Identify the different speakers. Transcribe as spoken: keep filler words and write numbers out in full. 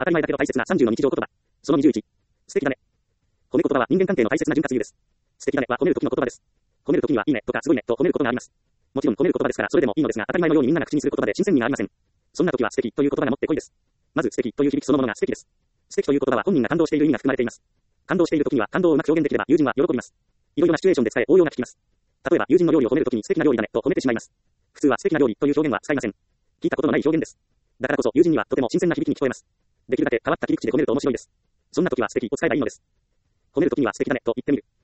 Speaker 1: 当たり前だけど大切なさんじゅうの日常言葉。そのにじゅういち。素敵だね。褒め言葉は人間関係の大切な潤滑油です。素敵だねは褒める時の言葉です。褒める時にはいいねとかすごいねと褒めることがあります。もちろん褒める言葉ですからそれでもいいのですが、当たり前のようにみんなが口にする言葉で新鮮味がありません。そんな時は素敵という言葉がもってこいです。まず素敵という響きそのものが素敵です。素敵という言葉は本人が感動している意味が含まれています。感動している時には感動をうまく表現できれば友人は喜びます。いろいろなシチュエーションで使え応用が効きます。例えば友人の料理を褒める時に素敵な料理だねと褒めてしまいます。普通は素敵な料理という表現は使いません。聞いたことのない表現です。だからこそ友人にはとても新鮮な響きに聞こえます。できるだけ変わった切り口で褒めると面白いです。そんな時は素敵を使えばいいのです。褒める時には素敵だねと言ってみる。